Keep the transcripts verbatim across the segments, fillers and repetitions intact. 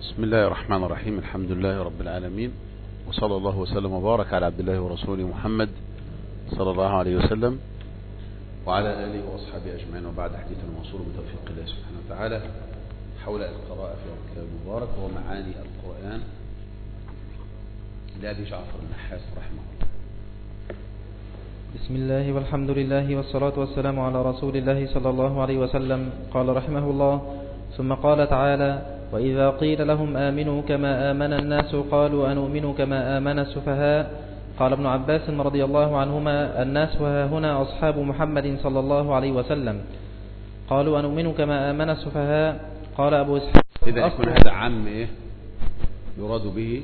بسم الله الرحمن الرحيم. الحمد لله رب العالمين، وصلى الله وسلم وبارك على عبد الله ورسوله محمد صلى الله عليه وسلم وعلى آله وأصحابه أجمعين، وبعد حديث الموصول بتوفيق الله سبحانه وتعالى حول القراءة في الكتاب المبارك ومعاني القرآن لأبي جعفر النحاس رحمه الله. بسم الله والحمد لله والصلاة والسلام على رسول الله صلى الله عليه وسلم. قال رحمه الله: ثم قال تعالى: وإذا قيل لهم آمنوا كما آمن الناس قالوا أنؤمن كما آمن السفهاء. قال ابن عباس رضي الله عنهما: الناس ها هنا أصحاب محمد صلى الله عليه وسلم. قالوا أنؤمن كما آمن السفهاء. قال أبو إسحاق: إذا يكون هذا عام إيه يراد به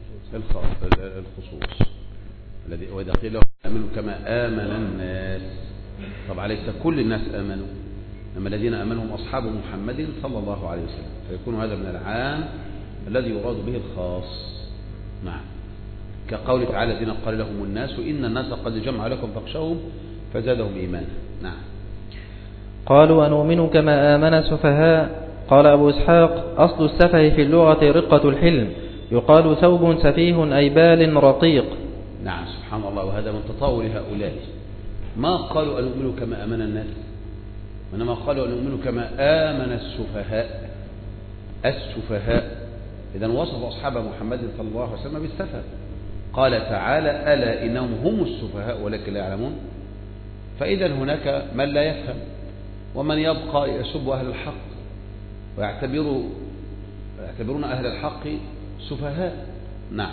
الخصوص الذي وإذا قيل لهم آمنوا كما آمن الناس، طبعا ليس كل الناس آمنوا، أما الذين آمنوا هم أصحاب محمد صلى الله عليه وسلم، فيكون هذا من العام الذي يراد به الخاص. نعم، كقول تعالى: الذين قال لهم الناس إن الناس قد جمع لكم فاخشوهم فزادهم إيمانا. نعم. قالوا أنؤمن كما آمن السفهاء. قال أبو إسحاق: أصل السفه في اللغة رقة الحلم، يقال ثوب سفيه أي بال رقيق. نعم، سبحان الله، وهذا من تطاول هؤلاء، ما قالوا أنؤمن كما آمن الناس، وإنما قالوا أنؤمن كما آمن السفهاء. السفهاء إذا وصف أصحاب محمد صلى الله عليه وسلم بالسفه. قال تعالى: ألا إنهم هم السفهاء ولكن لا يعلمون. فإذا هناك من لا يفهم ومن يبقى يسب أهل الحق ويعتبروا يعتبرون أهل الحق سفهاء. نعم.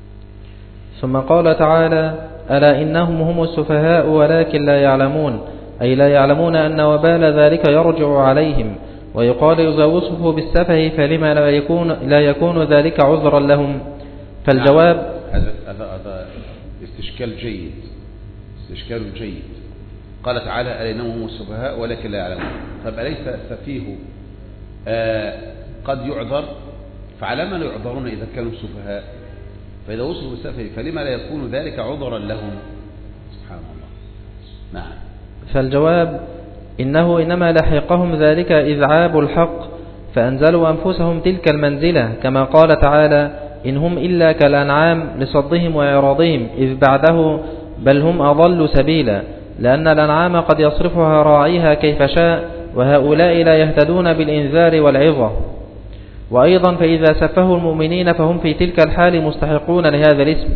ثم قال تعالى: ألا إنهم هم السفهاء ولكن لا يعلمون، أي لا يعلمون أن وبال ذلك يرجع عليهم. ويقال إذا وصفوا بالسفه فلما لا يكون, لا يكون ذلك عذرا لهم. فالجواب: هذا هذا استشكال جيد، استشكال جيد. قال تعالى: ألا إنهم هم السفهاء ولكن لا يعلمون. طب أليس السفيه آه قد يعذر؟ فعلى ما لا يعذرون إذا كانوا سفهاء؟ فإذا وصلوا بالسفه فلما لا يكون ذلك عذرا لهم؟ سبحان الله. نعم. فالجواب: إنه إنما لحقهم ذلك إذعاب الحق، فأنزلوا أنفسهم تلك المنزلة، كما قال تعالى: إن هم إلا كالأنعام لصدهم وإعراضهم، إذ بعده: بل هم أضل سبيلا، لأن الأنعام قد يصرفها راعيها كيف شاء، وهؤلاء لا يهتدون بالإنذار والعظة. وأيضا فإذا سفهوا المؤمنين فهم في تلك الحال مستحقون لهذا الاسم.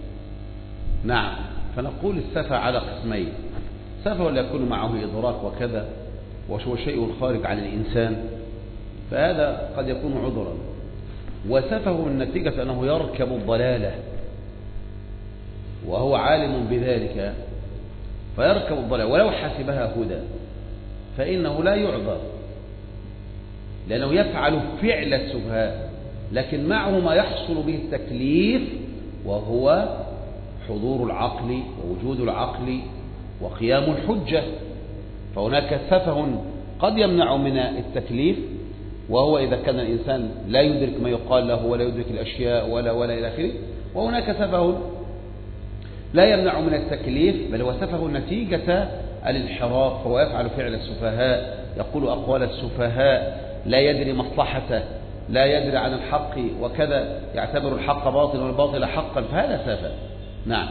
نعم. فنقول السفه على قسمين: سفه لا يكون معه إدراك وكذا وهو شيء خارج عن الإنسان، فهذا قد يكون عذرا. وسفه النتيجة أنه يركب الضلالة وهو عالم بذلك فيركب الضلالة ولو حسبها هدى فإنه لا يعذر، لأنه يفعل فعل السفهاء، لكن معه ما يحصل به التكليف وهو حضور العقل ووجود العقل وقيام الحجة. فهناك سفه قد يمنع من التكليف، وهو إذا كان الإنسان لا يدرك ما يقال له ولا يدرك الأشياء ولا ولا إلى آخره. وهناك سفه لا يمنع من التكليف، بل هو سفه نتيجة الانحراف، فهو يفعل فعل السفهاء، يقول أقوال السفهاء، لا يدري مصلحته، لا يدري عن الحق وكذا، يعتبر الحق باطلا والباطل حقا، فهذا سفه. نعم.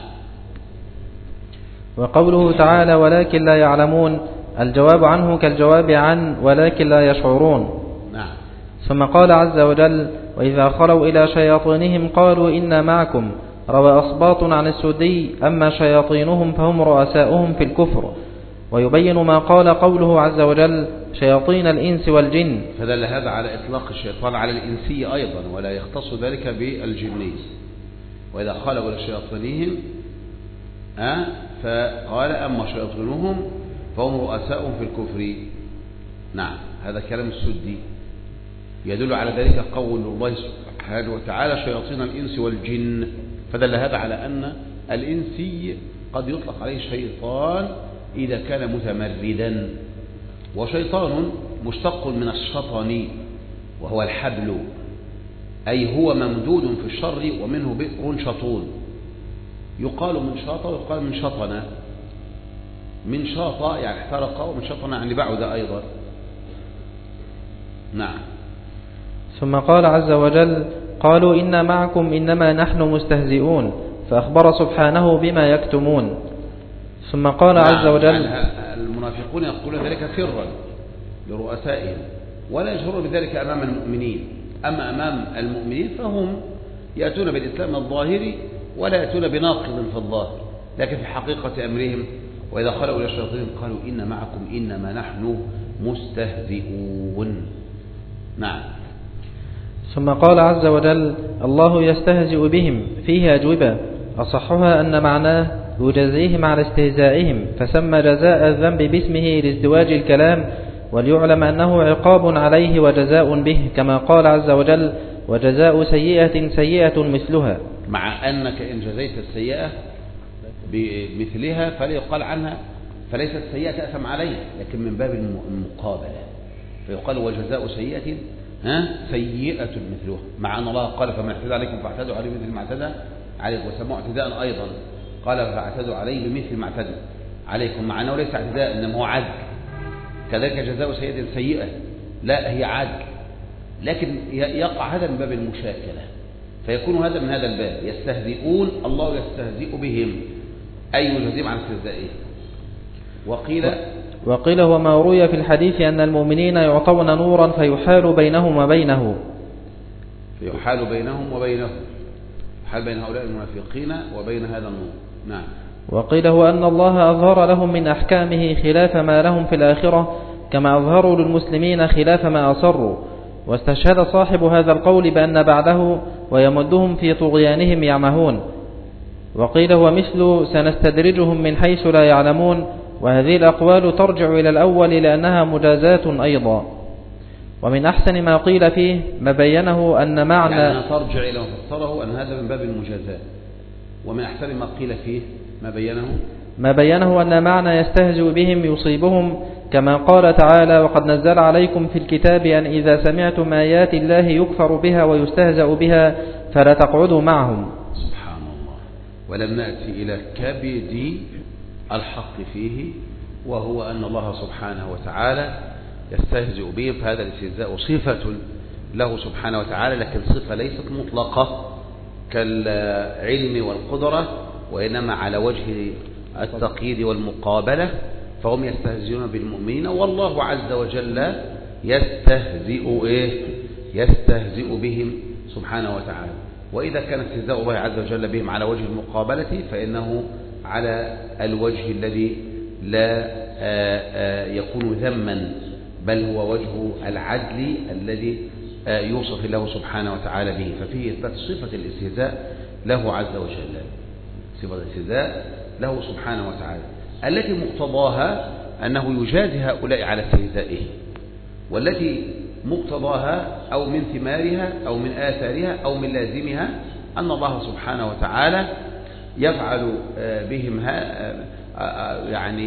وقوله تعالى: ولكن لا يعلمون، الجواب عنه كالجواب عن ولكن لا يشعرون. نعم. ثم قال عز وجل: وإذا خلوا إلى شياطينهم قالوا إنا معكم. روى أصباط عن السدي: أما شياطينهم فهم رؤساؤهم في الكفر. ويبين ما قال قوله عز وجل: شياطين الإنس والجن، فدل هذا على إطلاق الشيطان على الإنسي أيضا، ولا يختص ذلك بالجني. وإذا خلوا إلى شياطينهم أه فقال: أما شياطينهم فهم رؤساؤهم في الكفر. نعم، هذا كلام السدي. يدل على ذلك قول الله سبحانه وتعالى: شياطين الإنس والجن، فدل هذا على أن الإنسي قد يطلق عليه شيطان إذا كان متمردا. وشيطان مشتق من الشطن وهو الحبل، أي هو ممدود في الشر، ومنه بئر شطون. يقال من شاط ويقال من شطن. من شاط يعني احترق، ومن شطن يعني بعد أيضا. نعم. ثم قال عز وجل قالوا إنا معكم إنما نحن مستهزئون فأخبر سبحانه بما يكتمون. ثم قال عز وجل المنافقون يقولون ذلك سرا لرؤسائهم ولا يجهرون بذلك أمام المؤمنين، أما أمام المؤمنين فهم يأتون بالإسلام الظاهري ولا يأتون بناقض في الظاهر، لكن في حقيقة أمرهم وإذا خلوا إلى الشياطين قالوا إن معكم إنما نحن مستهزئون. نعم. ثم قال عز وجل الله يستهزئ بهم فيه أجوبة أصحها أن معناه يجزيهم على استهزائهم، فسمى جزاء الذنب باسمه لازدواج الكلام، وليعلم أنه عقاب عليه وجزاء به، كما قال عز وجل وجزاء سيئة سيئة مثلها. مع أنك إن جزيت السيئة بمثلها فلا يقال عنها فليست سيئة تأثم عليه، لكن من باب المقابلة فيقال وجزاء سيئة ها سيئة مثلها، مع أن الله قال فما اعتدى عليكم فاعتدوا عليه مثل ما اعتدى عليكم، وسموه اعتداء أيضا قال فاعتدوا عليه بمثل ما اعتدى عليكم، مع أنه ليس اعتداء إنما هو عدل. كذلك جزاء سيئة سيئة لا هي عدل، لكن يقع هذا من باب المشاكلة فيكون هذا من هذا الباب يستهزئون الله يستهزئ بهم أي يجزيهم عن استهزائهم. وقيل وقيل هو ما روي في الحديث أن المؤمنين يعطون نورا فيحال بينهم وبينه فيحال بينهم وبينه حال بين هؤلاء المنافقين وبين هذا النور. نعم. وقيل هو أن الله أظهر لهم من أحكامه خلاف ما لهم في الآخرة كما أظهروا للمسلمين خلاف ما أصروا، واستشهد صاحب هذا القول بأن بعده ويمدهم في طغيانهم يعمهون. وقيل هو مثل سنستدرجهم من حيث لا يعلمون، وهذه الأقوال ترجع إلى الأول لأنها مجازات أيضا. ومن أحسن ما قيل فيه ما بينه أن معنى يعني ترجع إلى ما فسره أن هذا من باب المجازات، ومن أحسن ما قيل فيه ما بينه ما بينه أن معنى يستهزئ بهم يصيبهم، كما قال تعالى وقد نزل عليكم في الكتاب أن إذا سمعتم آيات الله يكفر بها ويستهزأ بها فلا تقعدوا معهم. سبحان الله. ولم نأتي إلى كبد الحق فيه، وهو أن الله سبحانه وتعالى يستهزئ بهم، فهذا الاستهزاء صفة له سبحانه وتعالى، لكن صفة ليست مطلقة كالعلم والقدرة، وإنما على وجه التقييد والمقابلة، فهم يستهزئون بالمؤمنين والله عز وجل يستهزئ إيه؟ يستهزئ بهم سبحانه وتعالى. وإذا كان استهزاء الله عز وجل بهم على وجه المقابلة فإنه على الوجه الذي لا يكون ذما، بل هو وجه العدل الذي يوصف الله سبحانه وتعالى به، ففيه إثبات صفة الاستهزاء له عز وجل، صفة الاستهزاء له سبحانه وتعالى التي مقتضاها أنه يجازي هؤلاء على استهزائه، والتي مقتضاها أو من ثمارها أو من آثارها أو من لازمها أن الله سبحانه وتعالى يفعل بهم يعني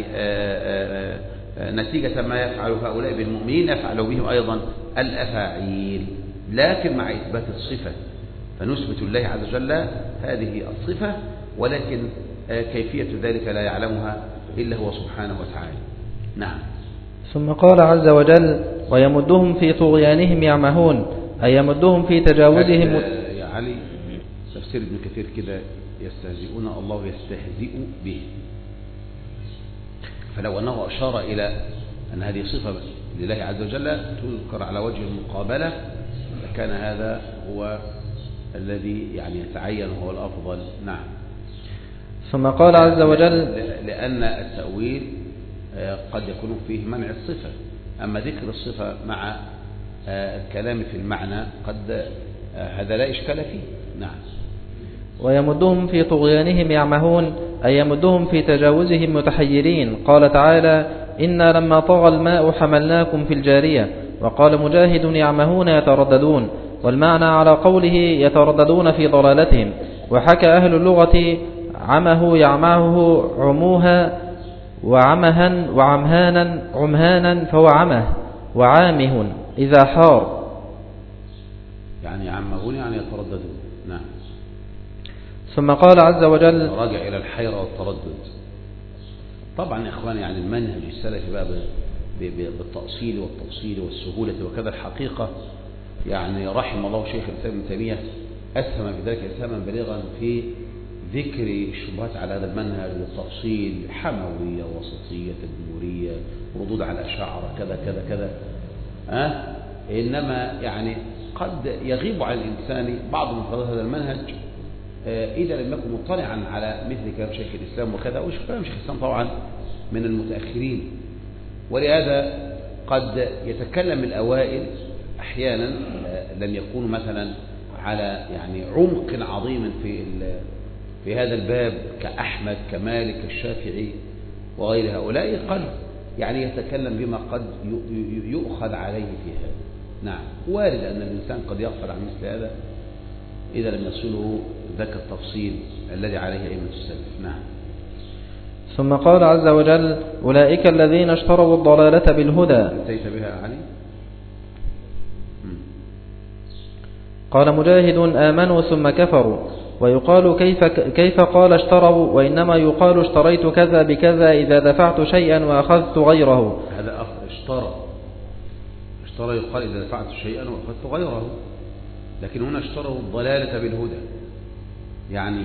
نتيجة ما يفعل هؤلاء بالمؤمنين يفعل بهم أيضا الأفاعيل، لكن مع إثبات الصفة، فنثبت الله عز وجل هذه الصفة، ولكن كيفية ذلك لا يعلمها إلا هو سبحانه وتعالى. نعم. ثم قال عز وجل ويمدهم في طغيانهم يعمهون، أي يمدهم في تجاوزهم. يا علي تفسير ابن كثير كده يستهزئون الله يستهزئ به، فلو أنه أشار إلى أن هذه صفة لله عز وجل تذكر على وجه المقابلة لكان هذا هو الذي يعني يتعين وهو الأفضل. نعم. ثم قال عز وجل لأن التأويل قد يكون فيه منع الصفة، أما ذكر الصفة مع الكلام في المعنى قد هذا لا إشكال فيه. نعم. ويمدهم في طغيانهم يعمهون، أي يمدهم في تجاوزهم متحيرين. قال تعالى إنا لما طغى الماء حملناكم في الجارية. وقال مجاهد يعمهون يترددون، والمعنى على قوله يترددون في ضلالتهم. وحكى أهل اللغة عمه يعمه عموها وعمها وعمهانا عمهانا فهو عمه وعامه إذا حار، يعني عمهون يعني يترددون. نعم. ثم قال عز وجل راجع إلى الحيرة والتردد. طبعا يا إخواني يعني المنهج السلفي بقى بالتأصيل والتفصيل والسهولة وكذا الحقيقة يعني رحم الله شيخ الإسلام ابن تيمية أسهم في ذلك إسهاما بليغا في ذكر الشبهات على هذا المنهج والتفصيل، حموية، وسطية، تدمرية، ردود على الأشاعرة، كذا كذا كذا. أه؟ إنما يعني قد يغيب عن الإنسان بعض مفردات هذا المنهج أه إذا لم يكن مطلعا على مثل كلام شيخ الإسلام وكذا. وكلام شيخ الإسلام طبعا من المتأخرين، ولهذا قد يتكلم الأوائل أحيانا لم يكونوا مثلا على يعني عمق عظيم في في هذا الباب كأحمد كمالك كالشافعي وغير هؤلاء، قد يعني يتكلم بما قد يؤخذ عليه في هذا. نعم، وارد أن الإنسان قد يغفل عن مثل هذا إذا لم يصله ذاك التفصيل الذي عليه أئمة السلف. نعم. ثم قال عز وجل: أولئك الذين اشتروا الضلالة بالهدى. انتهيت بها علي؟ قال مجاهد: آمنوا ثم كفروا. ويقال كيف, كيف قال اشتروا، وإنما يقال اشتريت كذا بكذا إذا دفعت شيئا وأخذت غيره. هذا اشترى اشترى يقال إذا دفعت شيئا وأخذت غيره، لكن هنا اشتروا الضلالة بالهدى. يعني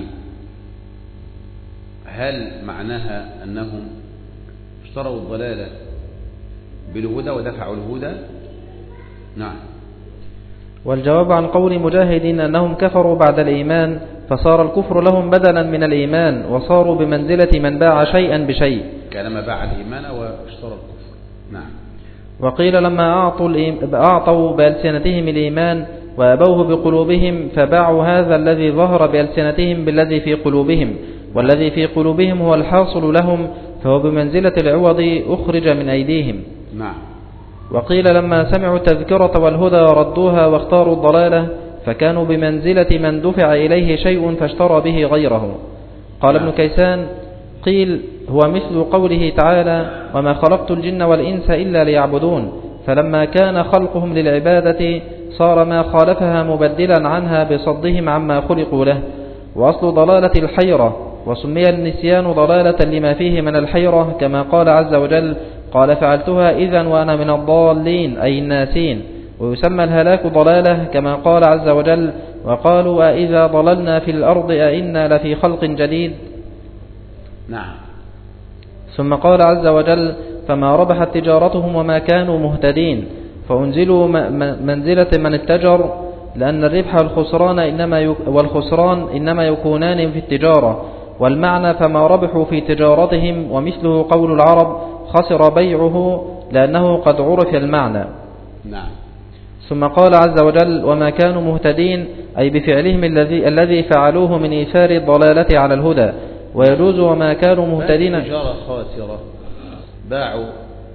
هل معناها أنهم اشتروا الضلالة بالهدى ودفعوا الهدى؟ نعم. والجواب عن قول مجاهد أنهم كفروا بعد الإيمان، فصار الكفر لهم بدلا من الإيمان، وصاروا بمنزلة من باع شيئا بشيء، كانما باع الإيمان واشترى الكفر. نعم. وقيل لما أعطوا, أعطوا بألسنتهم الإيمان وأبوه بقلوبهم، فباعوا هذا الذي ظهر بألسنتهم بالذي في قلوبهم، والذي في قلوبهم هو الحاصل لهم، فهو بمنزلة العوض أخرج من أيديهم. نعم. وقيل لما سمعوا التذكرة والهدى ردوها واختاروا الضلالة، فكانوا بمنزلة من دفع إليه شيء فاشترى به غيره. قال ابن كيسان: قيل هو مثل قوله تعالى: وما خلقت الجن والإنس إلا ليعبدون، فلما كان خلقهم للعبادة صار ما خالفها مبدلا عنها بصدهم عما خلقوا له. وأصل ضلالة الحيرة، وسمي النسيان ضلالة لما فيه من الحيرة، كما قال عز وجل: قال فعلتها إذن وأنا من الضالين أي الناسين. ويسمى الهلاك ضلالة، كما قال عز وجل: وقالوا أئذا ضللنا في الأرض أئنا لفي خلق جديد. نعم. ثم قال عز وجل: فما ربحت تجارتهم وما كانوا مهتدين، فأنزلوا منزلة من اتجر، لأن الربح والخسران إنما والخسران إنما يكونان في التجارة. والمعنى فما ربحوا في تجارتهم، ومثله قول العرب: خسر بيعه، لأنه قد عرف المعنى. نعم. ثم قال عز وجل: وما كانوا مهتدين، أي بفعلهم الذي الذي فعلوه من إيثار الضلالة على الهدى. ويجوز وما كانوا مهتدين. تجارة خاسرة، باعوا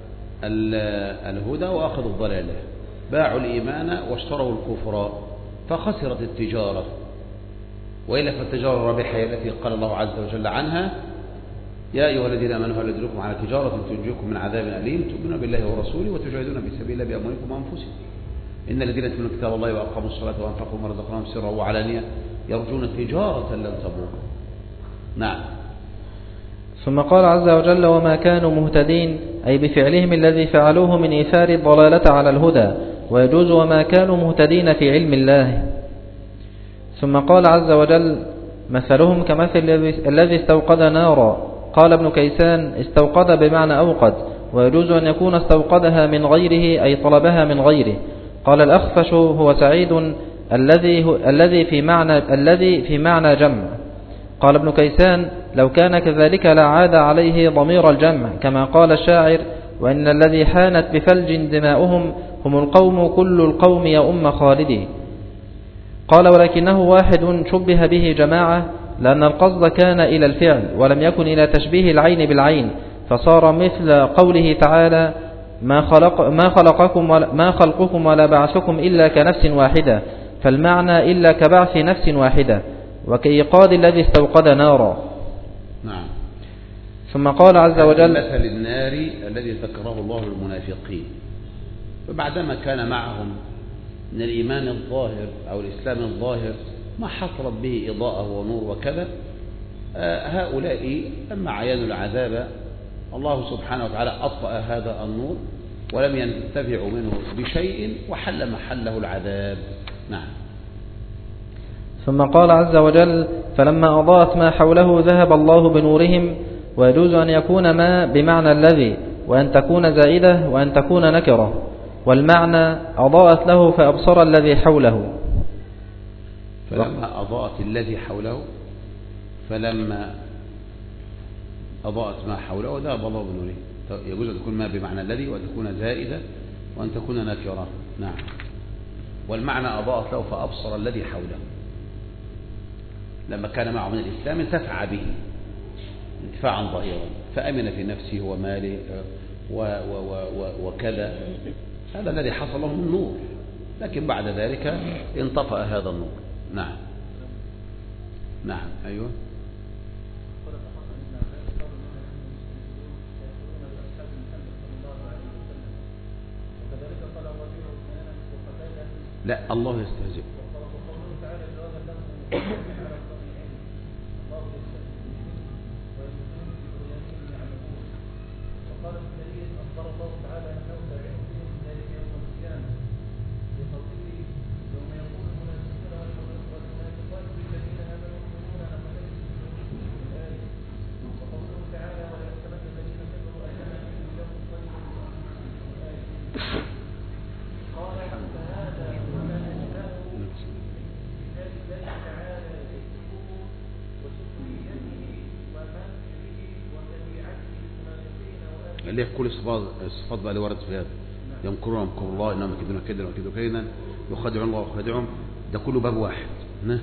الهدى وأخذوا الضلالة، باعوا الإيمان واشتروا الكفر، فخسرت التجارة. وإلا فالتجارة الرابحة التي قال الله عز وجل عنها: يا أيها الذين آمنوا هل أدلكم على تجارة تنجيكم من عذاب أليم تؤمنون بالله ورسوله وتجاهدون في سبيل الله بأموالكم وأنفسكم إن الذين يتلون كتاب الله وأقاموا الصلاة وأنفقوا مما رزقناهم سرا وعلانية يرجون تجارة لن تبور. نعم. ثم قال عز وجل: وما كانوا مهتدين، أي بفعلهم الذي فعلوه من إيثار الضلالة على الهدى. ويجوز وما كانوا مهتدين في علم الله. ثم قال عز وجل: مثلهم كمثل الذي استوقد نارا. قال ابن كيسان: استوقد بمعنى أوقد، ويجوز أن يكون استوقدها من غيره، أي طلبها من غيره. قال الأخفش: هو سعيد الذي الذي في معنى الذي في معنى جمع. قال ابن كيسان: لو كان كذلك لعاد عليه ضمير الجمع، كما قال الشاعر: وإن الذي حانت بفلج دماؤهم هم القوم كل القوم يا أم خالدي. قال: ولكنه واحد شبه به جماعة، لأن القصد كان إلى الفعل ولم يكن إلى تشبيه العين بالعين، فصار مثل قوله تعالى: ما خلق ما خلقكم ولا ما خلقكم ولا بعثكم إلا كنفس واحدة، فالمعنى إلا كبعث نفس واحدة، وكإيقاد الذي استوقد نارا. نعم. ثم قال عز وجل: مثل النار الذي ذكره الله للمنافقين، فبعدما كان معهم من الإيمان الظاهر أو الإسلام الظاهر ما حصلت به إضاءة ونور وكذا، هؤلاء لما عينوا العذاب الله سبحانه وتعالى أطفأ هذا النور ولم ينتفعوا منه بشيء وحل محله العذاب. نعم. ثم قال عز وجل فلما أضاءت ما حوله ذهب الله بنورهم. ويجوز أن يكون ما بمعنى الذي وأن تكون زائدة وأن تكون نكرة، والمعنى أضاءت له فأبصر الذي حوله. فلما أضاءت الذي حوله، فلما أضاءت ما حوله ذهب الله بنورهم. يجوز أن تكون ما بمعنى الذي وأن تكون زائدة وأن تكون نكرة. نعم. والمعنى أضاءت له فأبصر الذي حوله، لما كان معه من الإسلام انتفع به انتفاعا ظاهرا، فأمن في نفسه وماله و و و وكذا. هذا الذي حصل له من نور، لكن بعد ذلك انطفأ هذا النور. نعم. نعم. أيوه. لا، الله يستهزئ. اللي هي كل الصفات الصفات بقى اللي وردت في هذا، يمكرون يمكر الله انهم يكيدون كيدا ويكيدون كيدا يخادعون الله ويخادعهم، ده كله باب واحد. نه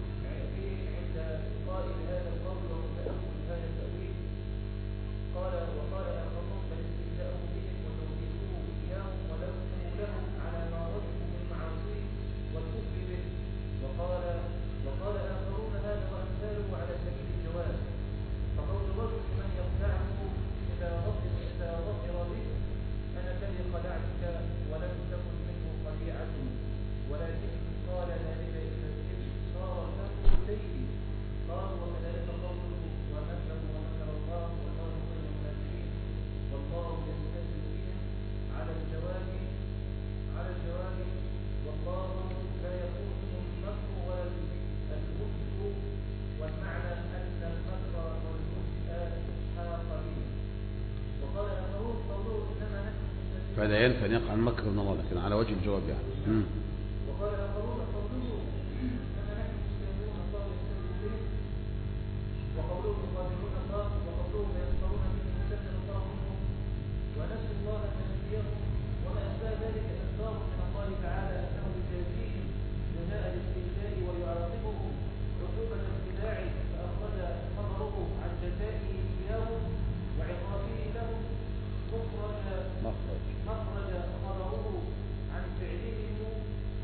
فهذا ينفع أن يقع المكر من الله، لكن على وجه الجواب يعني. مم. وقال آخرون قوله إنما نحن مستهزئون الله يستهزئ بهم، وقوله يخادعون الله، وقوله يسخرون منهم سخر الله منهم، ونسوا الله فنسيهم، وما أشبه ذلك إخبار من الله تعالى أنه يجازيهم جزاء الاستهزاء ويعاقبهم عقوبة ابتداع، فأخرج خبره عن جزائه إياهم وعقابه لهم مخرج مخرج خبره عن فعلهم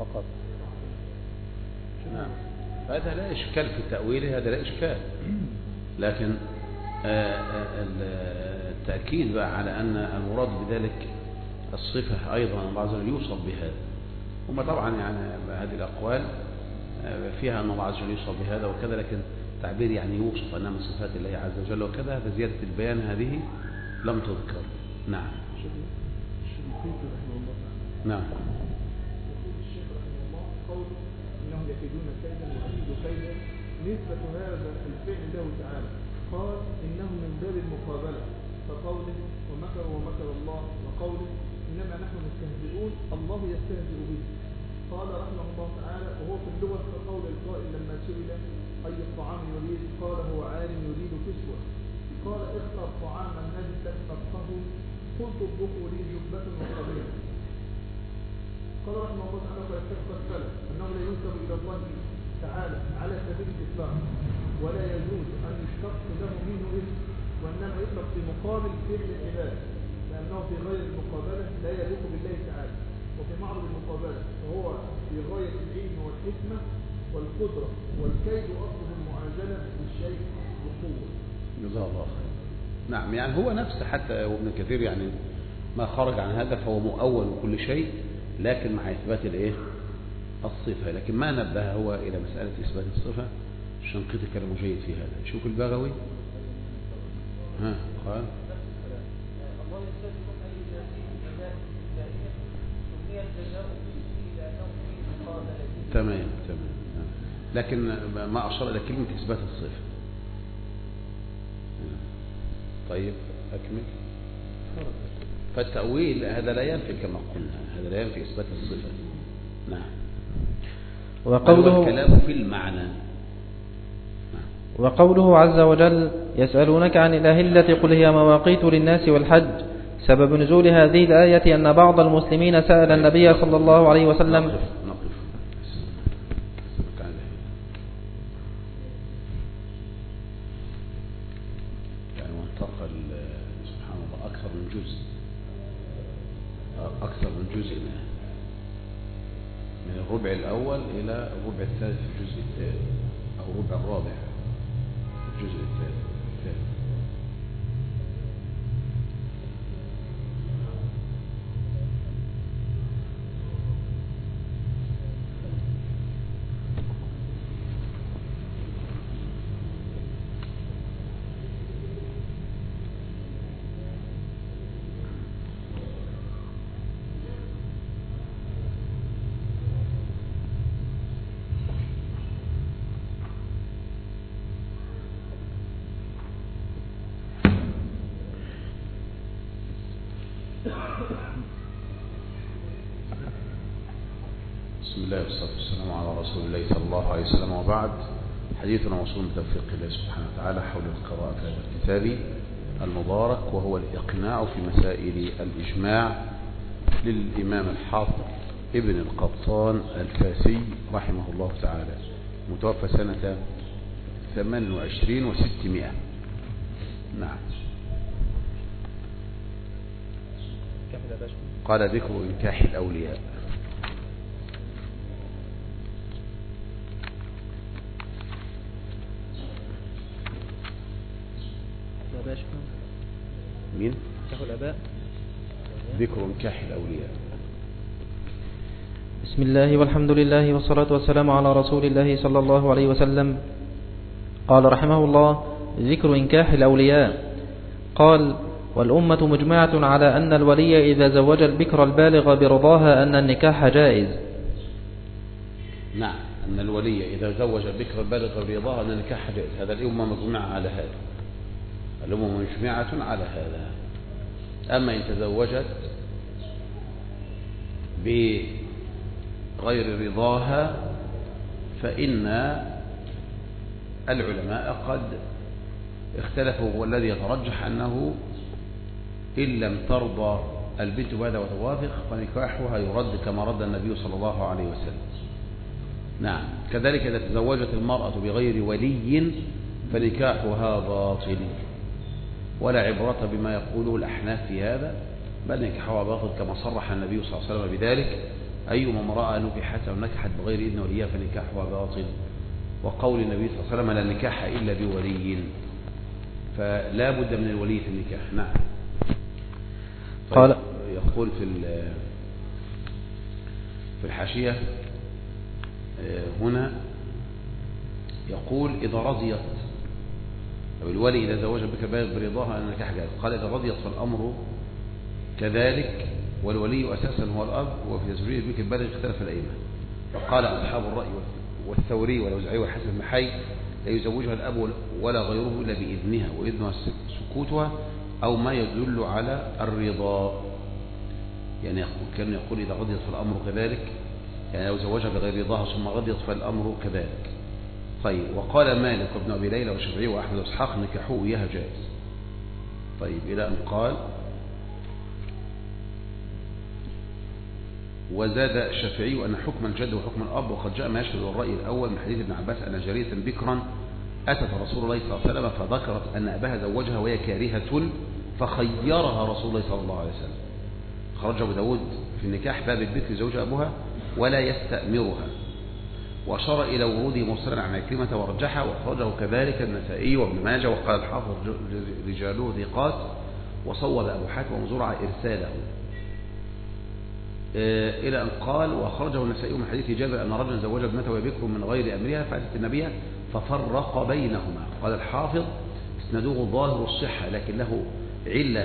فقط. نعم، هذا لا إشكال في تأويله، هذا لا إشكال، لكن التأكيد بقى على أن المراد بذلك الصفة أيضا الله عز وجل يوصف بهذا. هم طبعا يعني هذه الأقوال فيها أن الله عز وجل يوصف بهذا وكذا، لكن تعبير يعني يوصف أنها من صفات الله عز وجل وكذا، هذا زيادة البيان هذه لم تذكر. نعم. نعم. الشيخ رحمه الله قول إنهم يكيدون كيدا وأكيد كيدا، نسبة هذا الفعل له تعالى، قال إنه من باب المقابلة، فقوله ومكر ومكر الله، وقوله إنما نحن مستهزئون الله يستهزئ به. قال رحمه الله تعالى وهو في اللغة كقول القائل لما سئل أي الطعام يريد قال هو عالم يريد كسوة، قال اختر طعاما نجدا فقه قلت اطبخوا لي جبة وقبيل. قال رحمه الله تعالى فيستفق السلف أنه لا ينسب إلى الله تعالى على سبيل الإطلاق، ولا يجوز أن يشتق له منه اسم، وإنما يطلق في مقابل فعل العباد، لأنه في غير المقابلة لا يليق بالله تعالى، وفي معرض المقابلة وهو في غاية العلم والحكمة والقدرة، والكيد أصله المعاجلة بالشيء بقوة. جزاه الله خير. نعم، يعني هو نفسه حتى ابن كثير يعني ما خرج عن هذا، فهو مؤول وكل شيء، لكن مع إثبات الإيه؟ الصفة، لكن ما نبه هو إلى مسألة إثبات الصفة. الشنقيطي كلامه جيد في هذا. شوف البغوي ها قال تمام تمام، لكن ما أشار إلى كلمة إثبات الصفة. طيب أكمل. فالتأويل هذا لا ينفي كما قلنا، هذا لا ينفي إثبات الصفة. نعم. وقوله الكلام في المعنى. نعم. وقوله عز وجل يسألونك عن الأهلة قل هي مواقيت للناس والحج. سبب نزول هذه الآية أن بعض المسلمين سأل النبي صلى الله عليه وسلم نقف نقف. يعني وانتقل سبحان الله أكثر من جزء أكثر من جزء من الربع الأول إلى الربع الثالث في الجزء الثاني، أو الربع الرابع في الجزء الثالث. بسم الله والصلاة والسلام على رسول الله صلى الله عليه وسلم، وبعد. حديثنا موصول بتوفيق الله سبحانه وتعالى حول قراءة هذا الكتاب المبارك، وهو الإقناع في مسائل الإجماع للإمام الحافظ ابن القطان الفاسي رحمه الله تعالى، متوفى سنة ثمان وعشرين وستمائة. نعم. قال ذكر إنكاح الأولياء. مين؟ الآباء. ذكر انكاح الأولياء. بسم الله والحمد لله والصلاة والسلام على رسول الله صلى الله عليه وسلم. قال رحمه الله ذكر انكاح الأولياء. قال والأمة مجمعة على أن الولي إذا زوج البكر البالغ برضاها أن النكاح جائز. نعم، أن الولي إذا زوج البكر البالغ برضاها أن النكاح جائز، هذا الأمة مجمعة على هذا، الأمة مجمعة على هذا. أما إن تزوجت بغير رضاها فإن العلماء قد اختلفوا، والذي يترجح أنه إن لم ترضى البنت بهذا وتوافق فنكاحها يرد كما رد النبي صلى الله عليه وسلم. نعم. كذلك إذا تزوجت المرأة بغير ولي فنكاحها باطل، ولا عبرة بما يقوله الأحناف في هذا، بل نكاحها باطل كما صرح النبي صلى الله عليه وسلم بذلك أيما امرأة نكحت أو نكحت بغير إذن وليها فنكاحها باطل، وقول النبي صلى الله عليه وسلم لا نكاح إلا بولي، فلا بد من الولي في النكاح. نعم. طيب قال يقول في في الحاشية هنا يقول إذا رضيت أو الولي إذا زوج بك بالغ برضاها أن النكاح جائز. قال إذا رضيت فالأمر كذلك، والولي أساسا هو الأب، وفي تزويج بك البالغ اختلف الأئمة. فقال أصحاب الرأي والثوري والأوزاعي والحسن بن حي لا يزوجها الأب ولا غيره إلا بإذنها، وإذنها سكوتها أو ما يدل على الرضا. يعني كان يقول إذا رضيت فالأمر كذلك، يعني لو زوجها بغير رضاها ثم رضيت فالأمر كذلك. طيب وقال مالك وابن أبي ليلى والشافعي وأحمد وإسحاق نكاحوه إياها جائز. طيب إلى أن قال وزاد الشافعي أن حكم الجد وحكم الأب، وقد جاء ما يشهد الرأي الأول من حديث ابن عباس أن جارية بكرا أتت رسول الله صلى الله عليه وسلم فذكرت أن أباها زوجها وهي كارهة فخيرها رسول الله صلى الله عليه وسلم. خرج أبو داود في النكاح باب البكر زوج أبوها ولا يستأمرها، وأشار إلى وروده مرسلا عن عكرمة ورجحه، وأخرجه كذلك النسائي وابن ماجه، وقال الحافظ رجاله ثقات، وصوب أبو حاتم ومزرع إرساله إلى أن قال وأخرجه النسائي من حديث جابر أن رجلا زوج ابنته وهي بكر من غير أمرها فأتت النبي ففرق بينهما. قال الحافظ اسناده ظاهر الصحة لكن له علة.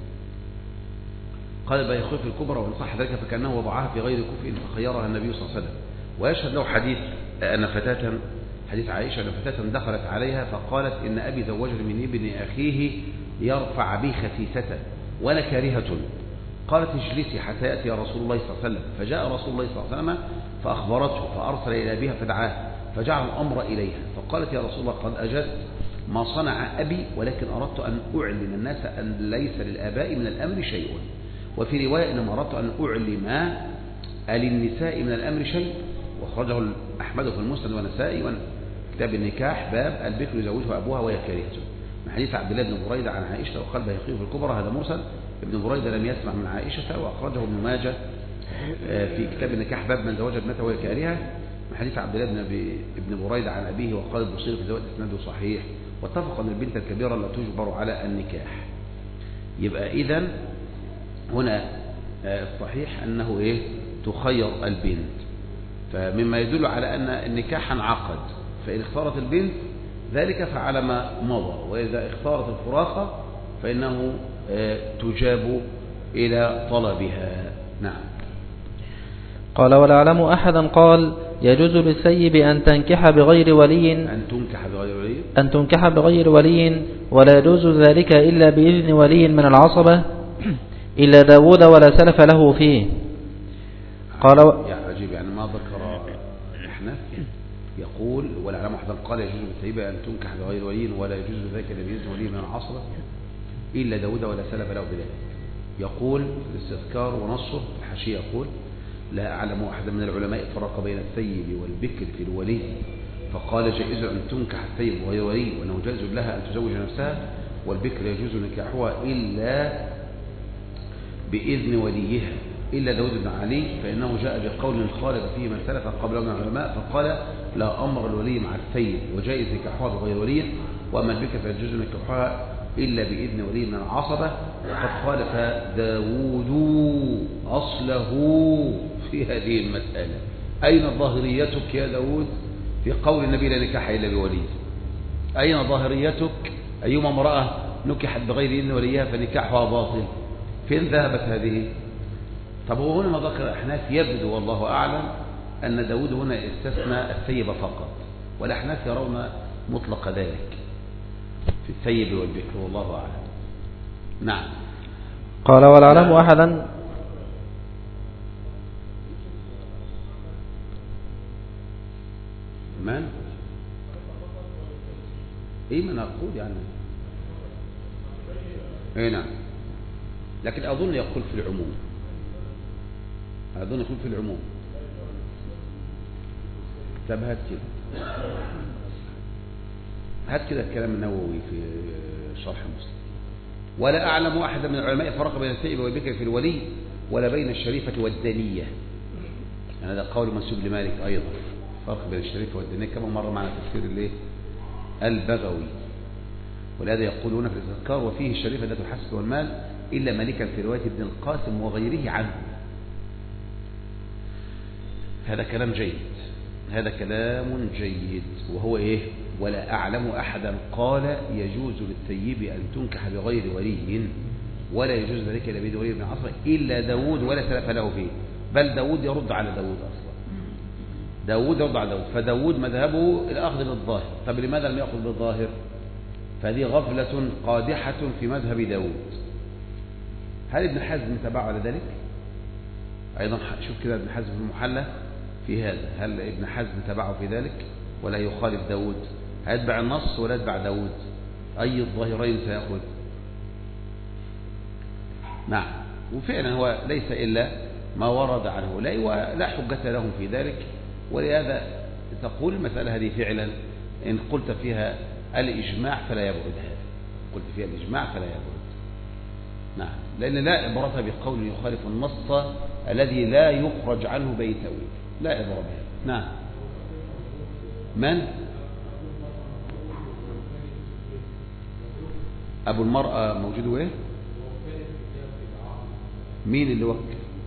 قال البيهقي في الكبرى وإن صح ذلك فكأنه وضعها في غير كفء فخيرها النبي صلى الله عليه وسلم. ويشهد له حديث أن فتاة حديث عائشة أن فتاة دخلت عليها فقالت إن أبي زوجني من ابن أخيه يرفع بي خسيسة ولا كارهة. قالت اجلسي حتى يأتي رسول الله صلى الله عليه وسلم. فجاء رسول الله صلى الله عليه وسلم فأخبرته فأرسل إلى أبيها فدعاه فجعل الأمر إليها فقالت يا رسول الله قد أجدت ما صنع أبي ولكن أردت أن أعلم الناس أن ليس للآباء من الأمر شيء، وفي رواية إنما أردت أن أعلم للنساء من الأمر شيء. وخرجه أحمد في المسند والنسائي وكتاب النكاح باب البكر يزوجها أبوها وهي كارهة من حديث عبد الله بن بريدة عن عائشة. وقال البيهقي في الكبرى هذا مرسل، ابن بريدة لم يسمع من عائشة. وأخرجه ابن ماجه في كتاب النكاح باب من زوج ابنته وهي كارهة من حديث عبد الله بن بريدة عن أبيه. وقال البصيري في زواج إسناده صحيح، واتفق أن البنت الكبيرة لا تجبر على النكاح. يبقى إذن هنا الصحيح أنه إيه تخير البنت، فمما يدل على أن النكاح انعقد، فإن اختارت البنت ذلك فعلى ما مضى، وإذا اختارت الفراقة فإنه تجاب إلى طلبها. نعم. قال ولا أعلم أحدا قال يجوز للسيب أن تنكح بغير ولي أن تنكح بغير ولي أن تنكح بغير ولي ولا يجوز ذلك إلا بإذن ولي من العصبة إلا داود ولا سلف له فيه. قال يا عجيب، يعني ما ذكر الأحناف يقول ولا أعلم أحدا قال يجوز للسيبة أن تنكح بغير ولي ولا يجوز ذلك إلا بإذن ولي من العصبة إلا داود ولا سلف له بذلك. يقول الاستذكار ونصه الحاشية يقول لا أعلم أحدا من العلماء فرق بين الثيب والبكر في الولي فقال جائز أن تنكح الثيب بغير ولي وأنه جائز لها أن تزوج نفسها، والبكر يجوز نكاحها إلا بإذن وليها إلا داود بن علي فإنه جاء بقول خالف فيه من سلف قبله من العلماء فقال لا أمر الولي مع الثيب وجائز نكاحها بغير ولي، وأما البكر فيجوز نكاحها إلا بإذن ولي من العصبة. وقد خالف داود أصله في هذه المسألة. أين ظاهريتك يا داود في قول النبي لا نكاح إلا بولي؟ أين ظاهريتك أيما امرأة نكحت بغير إذن وليها فنكاحها باطل؟ فين ذهبت هذه؟ طب هو هنا ما ذكر الأحناف يبدو والله أعلم أن داود هنا استثنى الثيب فقط، والأحناف يرون مطلق ذلك في الثيب والبكر والله أعلم. نعم. قال ولا أعلم أحدا من إيه من أقول يعني إيه نعم، لكن أظن يقول في العموم، أظن يقول في العموم. طب هات كده هات كده الكلام النووي في شرح مسلم. ولا أعلم أحدا من العلماء فرق بين الثيب والبكر في الولي ولا بين الشريفة والدنية. يعني هذا قول منسوب لمالك أيضا. فرق بين الشريف والدنيا كما مر معنا تفسير الايه البغوي. ولهذا يقولون في الاذكار وفيه الشريف ذات الحسب والمال إلا مالكا في رواية ابن القاسم وغيره عنه. هذا كلام جيد، هذا كلام جيد. وهو إيه؟ ولا أعلم أحدا قال يجوز للثيب أن تنكح بغير ولي ولا يجوز ذلك إلا بيد ولي بن عصر إلا داود ولا سلف له فيه. بل داود يرد على داود أصلا، داود يرد على داود. فداود مذهبه الأخذ بالظاهر. طب لماذا لم يأخذ بالظاهر؟ فهذه غفلة قادحة في مذهب داود. هل ابن حزم تبع على ذلك؟ أيضا شوف كده ابن حزم في المحلى في هذا، هل ابن حزم تبعه في ذلك ولا يخالف داود؟ هيتبع النص ولا يتبع داود؟ أي الظاهرين سيأخذ؟ نعم. وفعلا هو ليس إلا ما ورد عنه لا ولا حجة لهم في ذلك. ولهذا تقول المسألة هذه فعلا إن قلت فيها الإجماع فلا يبعد هذا، قلت فيها الإجماع فلا يبعد. نعم، لأن لا عبرة بقول يخالف النص الذي لا يخرج عنه بأي تأويل، لا عبرة بهذا. نعم. من؟ أبو المرأة موجود وإيه؟ مين اللي وكل؟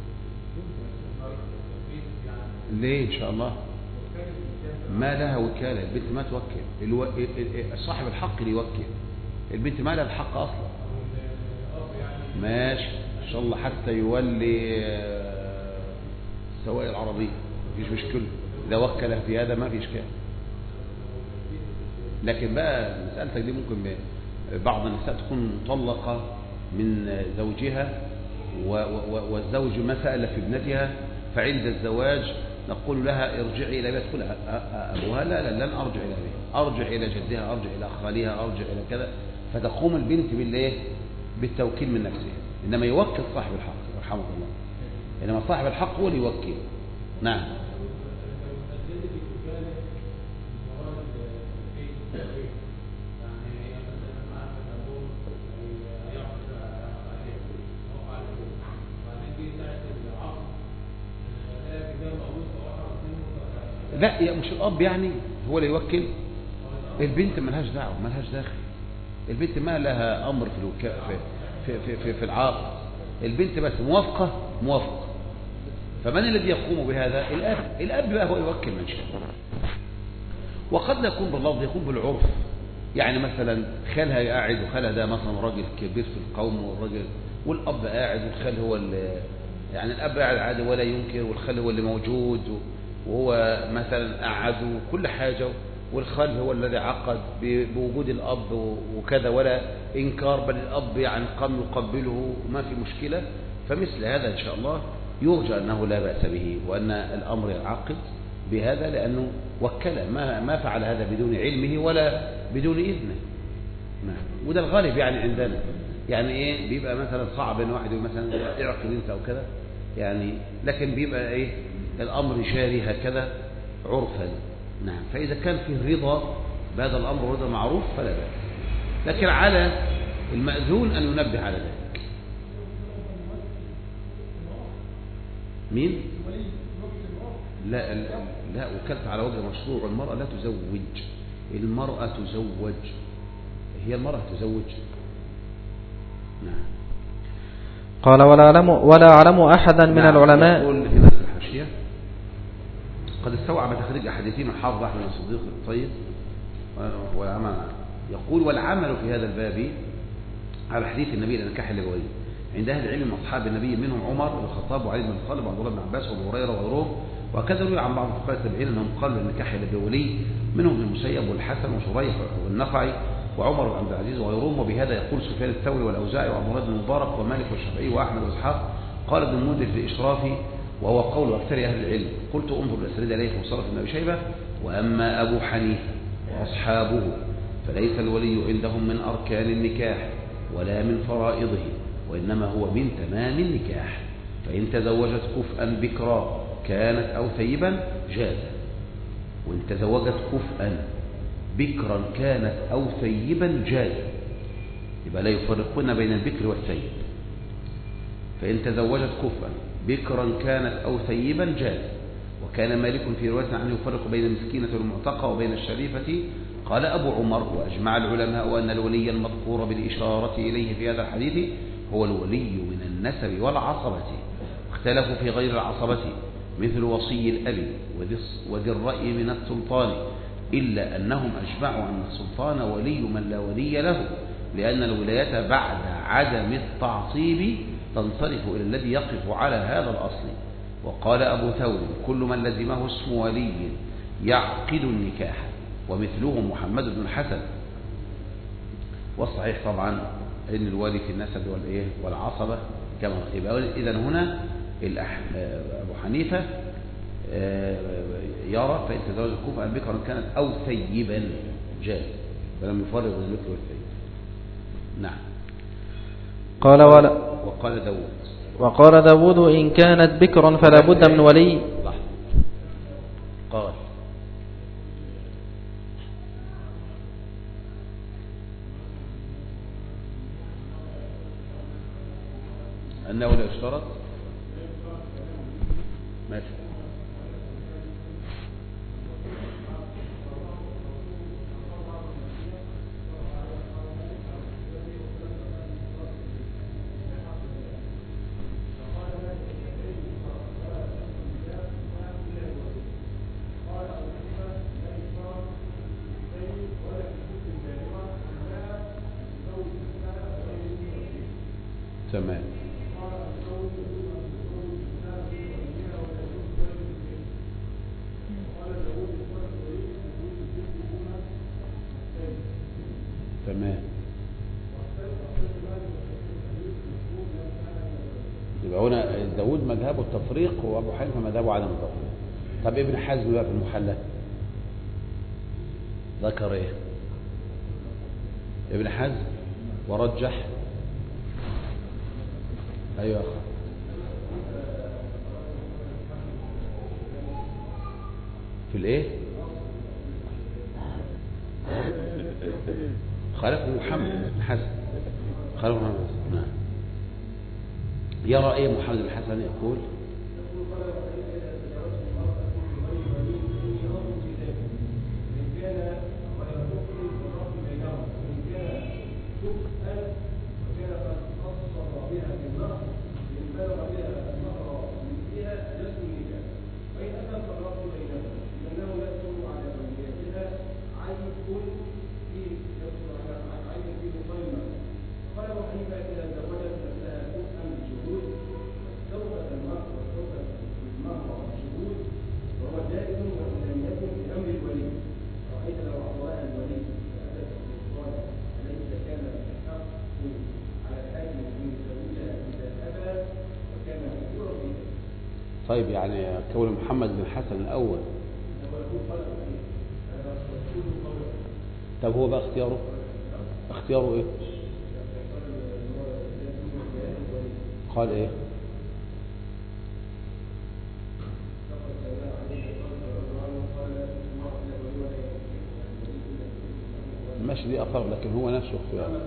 ليه إن شاء الله؟ ما لها وكالة، البنت ما توكل. الو... صاحب الحق اللي يوكل، البنت ما لها الحق أصلا. ماشي إن شاء الله حتى يولي سواء العربية مفيش مشكلة، إذا وكلها في هذا ما في إشكال. لكن بقى مسألتك دي ممكن بعض النساء تكون مطلقة من زوجها والزوج ما سأل في ابنتها، فعند الزواج نقول لها ارجعي إلى بيت. تقول أبوها لا لا لن أرجع إلى بيت، أرجع إلى جدها، أرجع إلى خالها، أرجع إلى كذا. فتقوم البنت بالإيه؟ بالتوكيل من نفسها. إنما يوكل صاحب الحق رحمه الله، إنما صاحب الحق هو اللي يوكل. نعم. لا يا مش الأب يعني هو اللي يوكل، البنت ملهاش دعوة، ملهاش داخل. البنت ما لها أمر في الوكاء في في في في, في العقد. البنت بس موافقة موافقة. فمن الذي يقوم بهذا؟ الأب. الأب بقى هو يوكل من شاء. وقد لا يكون باللفظ، يكون بالعرف. يعني مثلا خالها قاعد، وخالها ده مثلا راجل كبير في القوم، والراجل والأب قاعد، والخال هو اللي يعني الأب قاعد عادي ولا ينكر، والخال هو اللي موجود وهو مثلا قعد وكل حاجة، والخال هو الذي عقد بوجود الأب وكذا ولا إنكار، بل الأب يعني قام يقبله وما في مشكلة. فمثل هذا إن شاء الله يرجى أنه لا بأس به، وأن الأمر يعقد بهذا لأنه وكل، ما ما فعل هذا بدون علمه ولا بدون إذنه. وده الغالب يعني عندنا. يعني إيه بيبقى مثلا صعب إن واحد مثلا يعقد أنت أو كذا يعني، لكن بيبقى إيه الأمر جاري هكذا عرفا. نعم. فإذا كان فيه رضا بهذا الأمر رضا معروف فلا بأس، لكن على المأذون أن ينبه على ذلك. مين؟ لا لا وكلت على وجه مشروع. المرأة لا تزوج، المرأة تزوج، هي المرأة تزوج. نعم. قال ولا أعلم ولا أعلم أحدا من نعم. العلماء. يقول في نفس الحاشية قد استوعب تخريج أحاديثين الحافظ أحمد الصديق الطيب وعمل. يقول والعمل في هذا الباب على حديث النبي لنكاح الابوين عند أهل العلم من أصحاب النبي منهم عمر بن الخطاب وعلي بن ابي طالب وعبد الله بن عباس وابو هريره وغيرهم. وكذا روي عن بعض فقهاء التابعين انهم قالوا النكاح الابوي منهم ابن المسيب والحسن وشريح والنخعي وعمر بن عبد العزيز وغيرهم. وبهذا يقول سفيان الثوري والاوزاعي وابو هريره بن المبارك ومالك والشافعي واحمد واسحاق. قال ابن المنذر في الاشراف وهو قول اكثر اهل العلم. قلت انظر الاسريد اليه في مصنف ابن ابي شيبه. واما ابو حنيفه واصحابه فليس الولي عندهم من اركان النكاح ولا من فرائضه، وإنما هو من تمام النكاح. فإن تزوجت كفءا بكرا كانت أو ثيبا جاز، وإن تزوجت كفءا بكرا كانت أو ثيبا جاز. يبقى لا يفرقون بين البكر والثيب. فإن تزوجت كفءا بكرا كانت أو ثيبا جاز، وكان مالك في رواية عنه يفرق بين المسكينة والمعتقة وبين الشريفة. قال أبو عمر: وأجمع العلماء أن الولي المذكور بالإشارة إليه في هذا الحديث هو الولي من النسب والعصبة، اختلفوا في غير العصبة مثل وصي الأب وذي الرأي من السلطان، إلا أنهم أجمعوا أن السلطان ولي من لا ولي له، لأن الولاية بعد عدم التعصيب تنصرف إلى الذي يقف على هذا الأصل. وقال أبو ثور: كل من لزمه اسم ولي يعقد النكاح، ومثله محمد بن الحسن. والصحيح طبعا أن الولي في النسب والعصبة كما يبقى. إذن هنا أبو حنيفة يرى فإن تزوج الكفء بكرا كانت أو ثيبا جاز، فلم يفرق بين الذكر والثيب. نعم. قال ولا وقال داود وقال داود إن كانت بكرا فلا بد من ولي. قال أنه لا يشترط. ماشي. تمام. تمام. يبقى هنا داود مذهبه التفريق وابو حنيفه مذهبه عدم التفريق. طب ابن حزم بقى في المحلى ذكر ايه؟ ابن حزم ورجح. ايوه في الايه؟ خالفه محمد بن حسن. خالفه محمد. نعم. يرى ايه محمد بن حسن يقول؟ طيب يعني كون محمد بن حسن الأول. طب هو بقى اختياره اختياره ايه؟ قال ايه؟ ماشي دي أثر، لكن هو نفسه اختياره.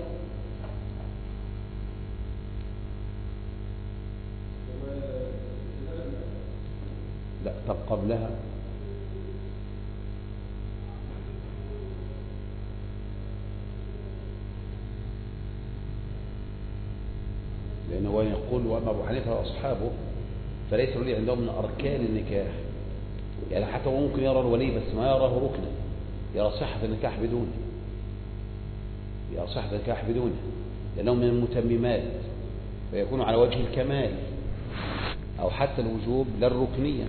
لا طب قبلها لأنه هو يقول وأما أبو حنيفة وأصحابه فليس الولي عندهم من أركان النكاح، يعني حتى هو ممكن يرى الولي بس ما يراه ركنا، يرى صحة النكاح بدونه، يرى صحة النكاح بدونه لأنه من المتممات فيكون على وجه الكمال أو حتى الوجوب لا الركنية.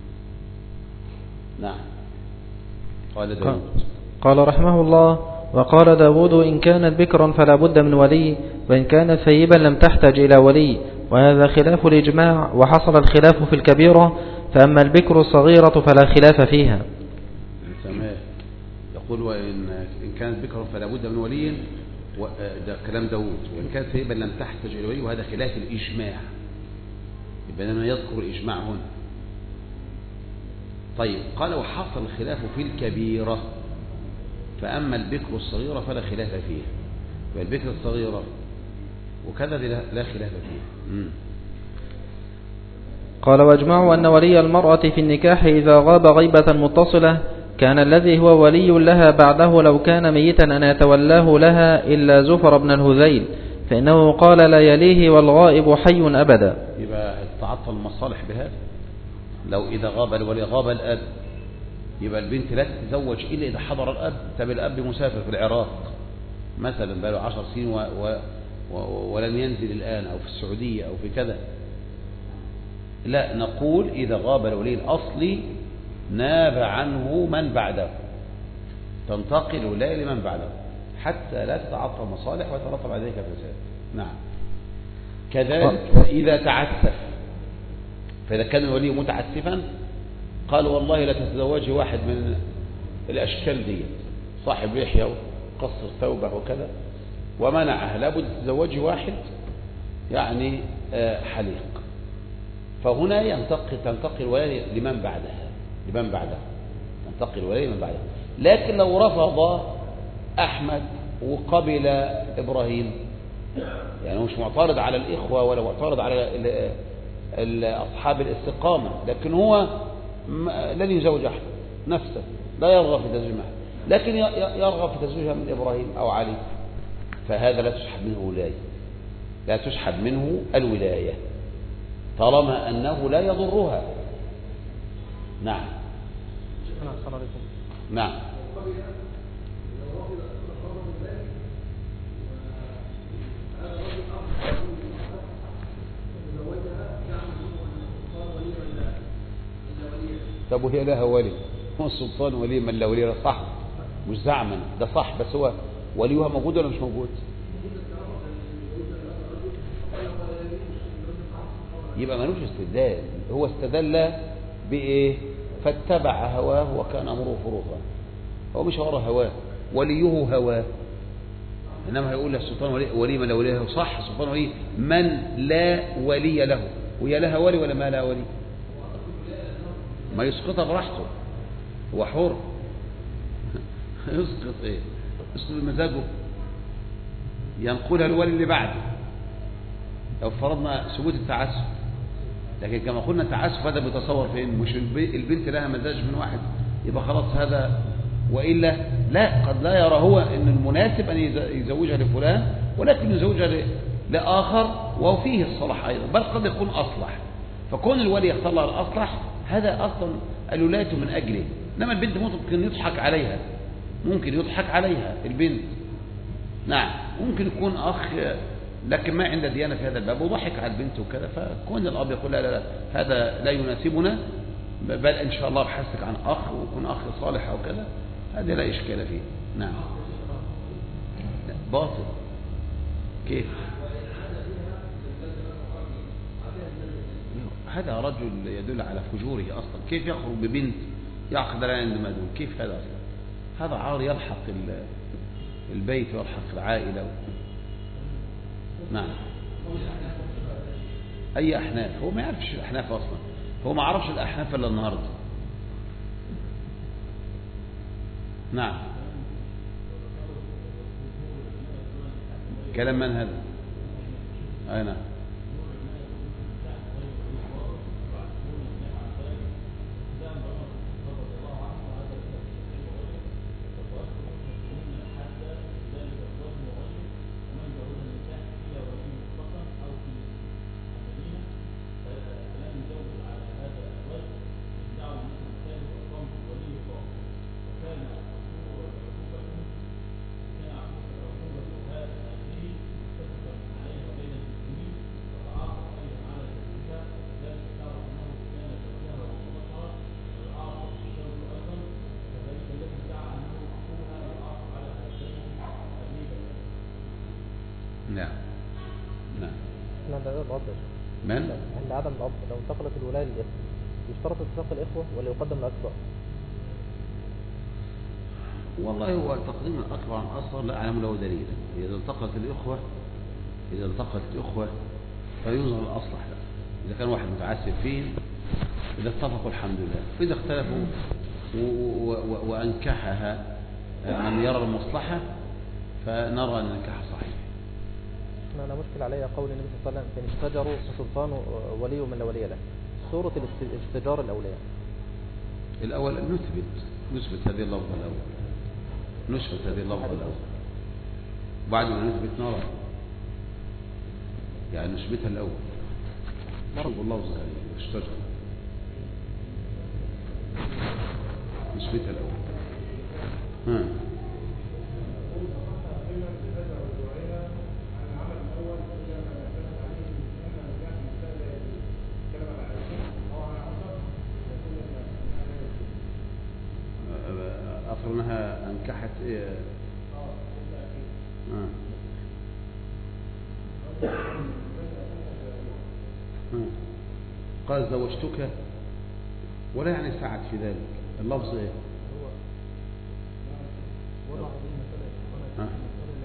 نعم. قال داود قال رحمه الله: وقال داود إن كانت بكرا فلا بد من ولي، وإن كانت ثيبا لم تحتاج إلى ولي، وهذا خلاف الإجماع، وحصل الخلاف في الكبيرة، فأما البكر الصغيرة فلا خلاف فيها. تمام. يقول وإن إن كانت بكرا فلا بد من ولي، ده كلام داود، وإن كانت ثيبا لم تحتاج إلى ولي، وهذا خلاف الإجماع، يبقى لما يذكر الإجماع هنا. طيب قال وحصل الخلاف في الكبيرة، فأما البكر الصغيرة فلا خلاف فيها. والبكر الصغيرة وكذا لا خلاف فيها. مم. قال واجمعوا أن ولي المرأة في النكاح إذا غاب غيبة متصلة كان الذي هو ولي لها بعده لو كان ميتا أن يتولاه لها إلا زفر بن الهذيل فإنه قال لا يليه والغائب حي أبدا. يبقى تعطل المصالح بهذا. لو إذا غاب الولي غاب الأب يبقى البنت لا تتزوج إلا إذا حضر الأب. طب الأب مسافر في العراق مثلا بقى له عشر سنين و... و... و... ولم ينزل الآن أو في السعودية أو في كذا، لا نقول إذا غاب الولي الأصلي ناب عنه من بعده، تنتقل الولاية لمن بعده حتى لا تتعطل مصالح ويترتب على ذلك فساد. نعم. كذلك إذا تعسف، فإذا كان الولي متعسفا قال والله لا تتزوجي واحد من الأشكال دي صاحب لحية وقصر ثوبه وكذا ومنعها، لابد تتزوجي واحد يعني حليق، فهنا ينتقل تنتقل الولاية لمن بعدها لمن بعدها تنتقل الولاية لمن بعدها. لكن لو رفض أحمد وقبل إبراهيم، يعني مش معترض على الإخوة ولا معترض على أصحاب الاستقامة، لكن هو لن يزوج أحد نفسه، لا يرغب في تزوجها، لكن يرغب في تزوجها من إبراهيم أو علي، فهذا لا تسحب منه ولاية، لا تسحب منه الولاية طالما أنه لا يضرها. نعم. نعم. طب وهي لها ولي؟ هو السلطان ولي من لا ولي له؟ صح، مش زعما، ده صح، بس هو وليها موجود ولا مش موجود؟ يبقى ملوش استدلال، هو استدل بإيه؟ فاتبع هواه وكان أمره فرطا. هو مش ورا هواه، وليه هواه، إنما هيقول السلطان ولي, ولي من لا ولي له. صح، السلطان ولي من لا ولي له، وهي لها ولي ولا ما لها ولي؟ ما يسقطها براحته، هو حر. يسقط ايه؟ يسقط بمزاجه، ينقلها الولي اللي بعده لو فرضنا ثبوت التعسف. لكن كما قلنا التعسف هذا بيتصور فين؟ مش البنت لها مزاج من واحد يبقى خلاص هذا، وإلا لا، قد لا يرى هو ان المناسب ان يزوجها لفلان ولكن يزوجها لآخر وفيه الصلاح أيضا، بل قد يكون أصلح، فكون الولي يختار لها الأصلح هذا أصلا الولاية من أجله. إنما البنت ممكن يضحك عليها، ممكن يضحك عليها البنت، نعم، ممكن يكون أخ لكن ما عنده ديانة في هذا الباب وضحك على البنت وكذا، فكون الأب يقول لا لا لا هذا لا يناسبنا، بل إن شاء الله بحثك عن أخ ويكون أخ صالح أو كذا، هذا لا إشكال فيه. نعم. باطل كيف؟ هذا رجل يدل على فجوره أصلا، كيف يخرج ببنت يعقد لها عند مدون؟ كيف هذا أصلا؟ هذا عار يلحق البيت ويلحق العائلة. نعم. أي أحناف؟ هو ما يعرفش الأحناف أصلا، هو ما عرفش الأحناف إلا النهاردة. نعم. كلام من هذا؟ أي نعم. نعم. نعم. عند عدم الأب. من؟ عند عدم الأب لو انتقلت الولاية للإخوة يشترط اتفاق الإخوة ولا يقدم الأكبر؟ والله هو تقديم الأكبر عن أصغر لا أعلم له دليلا. إذا التقت الإخوة إذا التقت الإخوة فينظر الأصلح له. إذا كان واحد متعسف فيه إذا اتفقوا الحمد لله، وإذا اختلفوا وأنكحها من يرى المصلحة فنرى أن النكاح صحيح. أنا مشكل علي قول النبي صلى الله عليه وسلم كان اشتجروا فسلطان ولي من لا ولي له، صورة الاستجارة الأولية. الأول نثبت نثبت هذه اللفظة الأول نثبت هذه اللفظة الأول بعد ما نثبت نرى يعني نثبتها الأول نرى اللفظة هذه اشتجر نثبتها الأول ها أنها أنكحت إيه آه. آه. قال زوجتك ولا يعني سعد في ذلك اللفظ إيه آه. آه.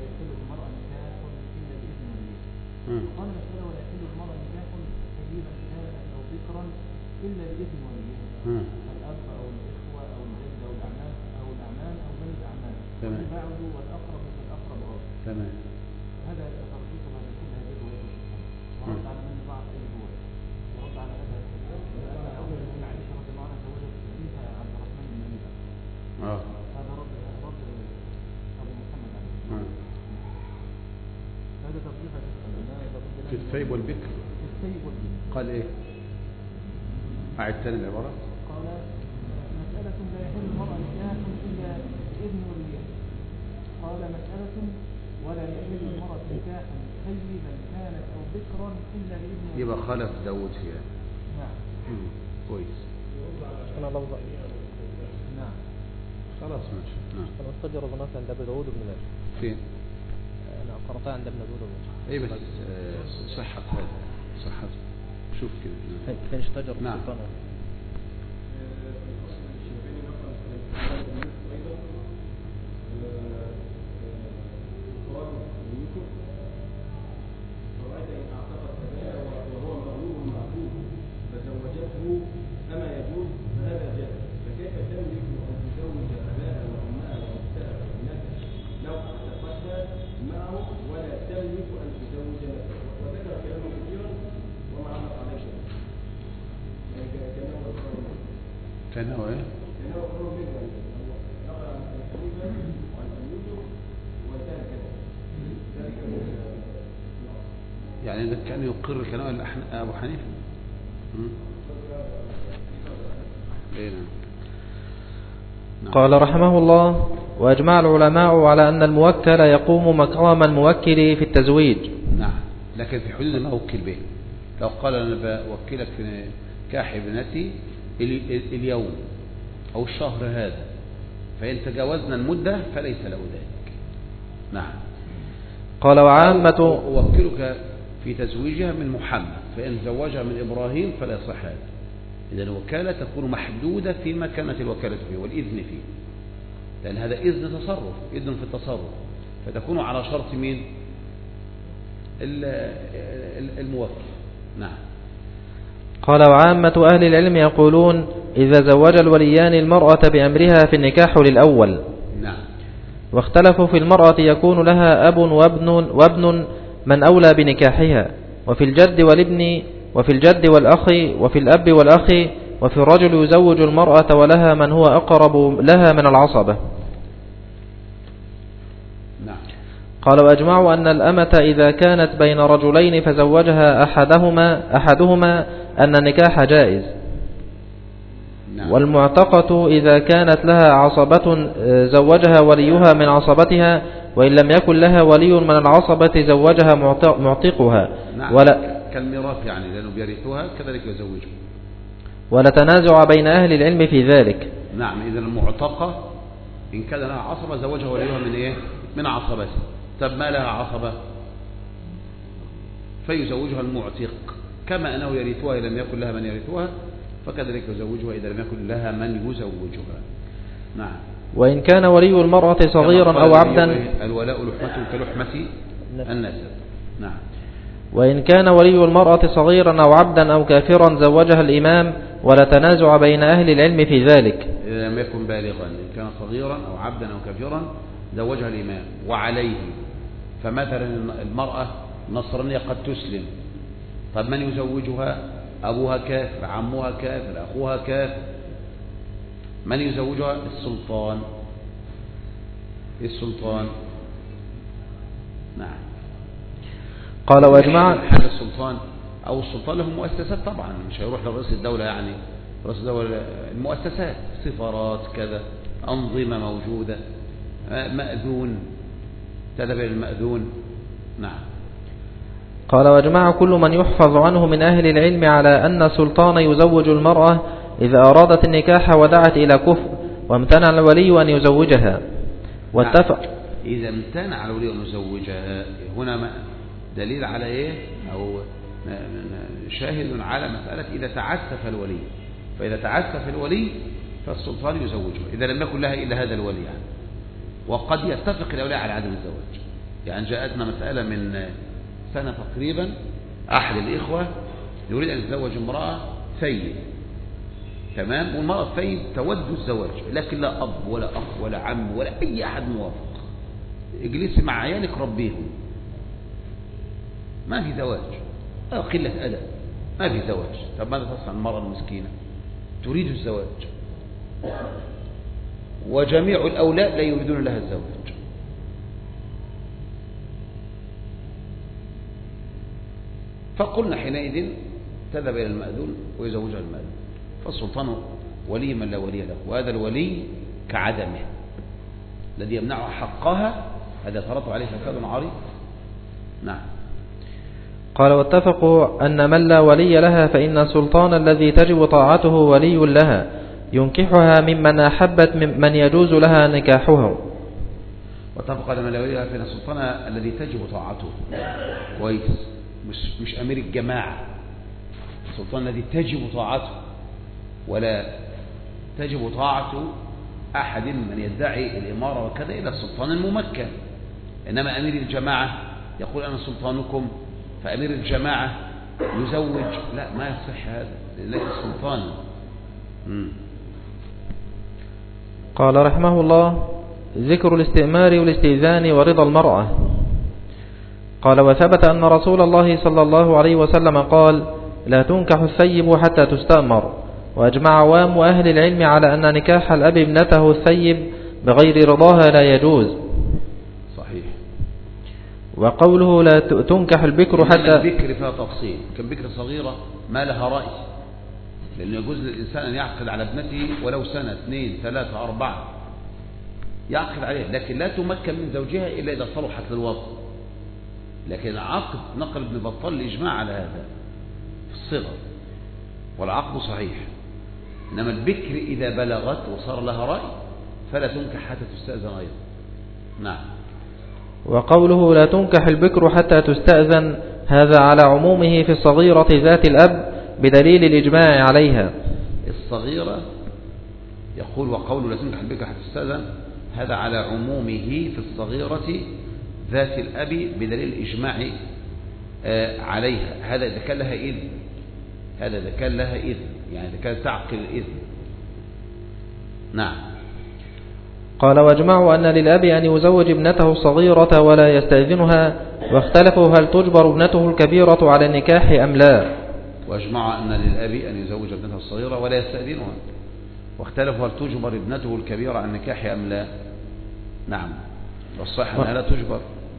قال مسألة ولا يحل المرأة نكاح حديثا كان أو ذكرا إلا بإذن وليها الأب أو الإخوة أو الجد أو الأعمام أو الأعمام أو بني الأعمام والبعض والأقرب فالأقرب غير تمام هذا ترجيح هذا كل هذه الروايات ورد على من بعض أي هو ورد على هذا لأن أول من عائشة رضي الله عنها زوجت بنت عبد الرحمن بن أبي بكر هذا رد رد أبو محمد عليه هذا ترجيح في الثيب والبكر قال ايه اعد ثاني العبارة قال مسألة لا يحل المرأة نكاح إلا بإذن وليها قال مسألة ولا يحل المرأة نكاح ثيبا كانت أو بكرا إلا بإذن وليها يبقى خلف داود فيها نعم كويس أنا لفظة نعم خلاص ماشي نعم أنا استجر ظنات عند أبي داود بن ماجه فين أنا قرأتها عند ابن داود بن ماجه ايه بس صحة هذا صحة شوف كده فين اشتجر نعم كان هو ايه يعني إذا كان يقر كلام أبو حنيفة إيه نعم. قال رحمه الله وأجمع العلماء على أن الموكل يقوم مقام الموكل في التزويج نعم لكن في حدود ما وكل به لو قال أنا بوكلك في نكاح ابنتي اليوم أو الشهر هذا فإن تجاوزنا المدة فليس له ذلك نعم قال وعامة أوكلك في تزويجها من محمد فإن زوجها من إبراهيم فلا يصح هذا إذا الوكالة تكون محدودة فيما كانت الوكالة فيه والإذن فيه لأن هذا إذن تصرف إذن في التصرف فتكون على شرط مين الموكل نعم قال وعامة أهل العلم يقولون إذا زوج الوليان المرأة بأمرها في النكاح للأول نعم واختلفوا في المرأة يكون لها أب وابن, وابن من أولى بنكاحها وفي الجد والابن وفي الجد والأخ وفي الأب والأخ وفي الرجل يزوج المرأة ولها من هو أقرب لها من العصبة نعم قال وأجمعوا أن الأمة إذا كانت بين رجلين فزوجها أحدهما, أحدهما أن النكاح جائز نعم. والمعتقة إذا كانت لها عصبة زوجها وليها من عصبتها وإن لم يكن لها ولي من العصبة زوجها معتقها نعم. ولا كالميراث يعني لأنه بيرثها كذلك يزوجها ولا تنازع بين أهل العلم في ذلك نعم إذا المعتقة إن كان لها عصبة زوجها وليها من إيه من عصبته طب ما لها عصبة فيزوجها المعتق كما أنه يرثها إذا لم يكن لها من يرثها فكذلك يزوجها إذا لم يكن لها من يزوجها نعم وإن كان ولي المرأة صغيرا أو عبدا الولاء لحمة كلحمة النسب نعم وإن كان ولي المرأة صغيرا أو عبدا أو كافرا زوجها الإمام ولا تنازع بين أهل العلم في ذلك إذا لم يكن بالغا إن كان صغيرا أو عبدا أو كافرا زوجها الإمام وعليه فمثلا المرأة نصرانية قد تسلم طب من يزوجها أبوها كافر، عمها كافر، أخوها كافر. من يزوجها؟ السلطان. السلطان. نعم. قال واجمع حال السلطان أو السلطان له مؤسسات طبعا، مش هيروح لرئيس الدولة، يعني رئيس الدولة المؤسسات، سفارات كذا، أنظمة موجودة، مأذون، تتبع المأذون. نعم. قال واجمع كل من يحفظ عنه من أهل العلم على أن السلطان يزوج المرأة إذا أرادت النكاح ودعت إلى كفر، وامتنع الولي أن يزوجها. واتفق. نعم. إذا امتنع الولي أن يزوجها، هنا دليل على إيه؟ أو شاهد على مسألة إذا تعسف الولي، فإذا تعسف الولي فالسلطان يزوجها إذا لم يكن لها إلا هذا الولي يعني. وقد يتفق الأولياء على عدم الزواج. يعني جاءتنا مسألة من سنة تقريبا، أحد الإخوة يريد أن يتزوج امرأة ثيب، تمام، والمرأة الثيب تود الزواج لكن لا أب ولا أخ ولا عم ولا أي أحد موافق. اجلسي مع عيالك ربيهم، ما في زواج، قلة أدب، ما في زواج. طب ماذا تصنع المرأة المسكينة؟ تريد الزواج، وجميع الأولاد لا يريدون لها الزواج. فقلنا حينئذ تذهب إلى المأذون ويزوجها المأذون، فالسلطان ولي من لا ولي له، وهذا الولي كعدمه الذي يمنع حقها، هذا ترتب عليه فساد عريض. نعم. قال واتفقوا أن من لا ولي لها فإن السلطان الذي تجب طاعته ولي لها ينكحها ممن أحبت من يجوز لها نكاحها. واتفق أن من لا ولي لها فإن السلطان الذي تجب طاعته، كويس، مش, مش أمير الجماعة، السلطان الذي تجب طاعته، ولا تجب طاعة أحد من يدعي الإمارة وكذا إلى السلطان الممكن. إنما أمير الجماعة يقول أنا سلطانكم، فأمير الجماعة يزوج، لا، ما يصح هذا، ليس السلطان. مم. قال رحمه الله ذكر الاستئمار والاستئذان ورضا المرأة. قال وثبت أن رسول الله صلى الله عليه وسلم قال لا تنكح الثيب حتى تستأمر. وأجمع عوام أهل العلم على أن نكاح الأب ابنته الثيب بغير رضاها لا يجوز. صحيح. وقوله لا تنكح البكر حتى، البكر فيها تفصيل، كان بكر صغيرة ما لها رأي، لأنه يجوز للإنسان أن يعقد على ابنته ولو سنة اثنين ثلاثة أربعة يعقد عليه، لكن لا تمكن من زوجها إلا إذا صلحت للوطن. لكن العقد نقل ابن بطال الإجماع على هذا في الصغر، والعقد صحيح. إنما البكر إذا بلغت وصار لها رأي فلا تنكح حتى تستأذن أيضا. نعم. وقوله لا تنكح البكر حتى تستأذن هذا على عمومه في الصغيرة ذات الأب بدليل الإجماع عليها. الصغيرة يقول وقوله لا تنكح البكر حتى تستأذن هذا على عمومه في الصغيرة ذات الأب بدليل الإجماع عليها. هذا إذا كان لها إذن، هذا إذا كان لها إذن، يعني إذا كانت تعقل الإذن. نعم. قال واجمعوا أن للأب أن يزوج ابنته الصغيرة ولا يستأذنها، واختلفوا هل تجبر ابنته الكبيرة على النكاح أم لا. واجمعوا أن للأب أن يزوج ابنته الصغيرة ولا يستأذنها، واختلفوا هل تجبر ابنته الكبيرة على النكاح أم لا. نعم، والصحيح أنها لا تجبر.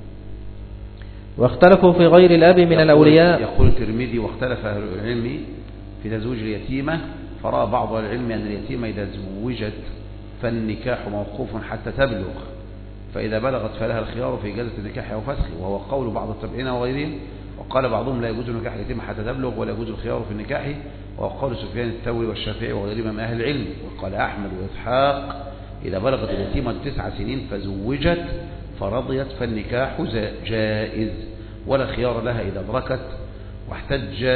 واختلفوا في غير الأب من الأولياء. يقول الترمذي واختلف أهل العلم في تزويج اليتيمة، فرأى بعض أهل العلم أن اليتيمة إذا زوجت فالنكاح موقوف حتى تبلغ، فإذا بلغت فلها الخيار في إجازة النكاح أو فسخه، وهو قول بعض التابعين وغيرهم. وقال بعضهم لا يجوز نكاح اليتيمة حتى تبلغ ولا يجوز الخيار في النكاح، وهو قول سفيان الثوري والشافعي وغيرهم من أهل العلم. وقال أحمد وإسحاق إذا بلغت اليتيمة تسع سنين فزوجت فرضيت فالنكاح جائز ولا خيار لها إذا أدركت. واحتج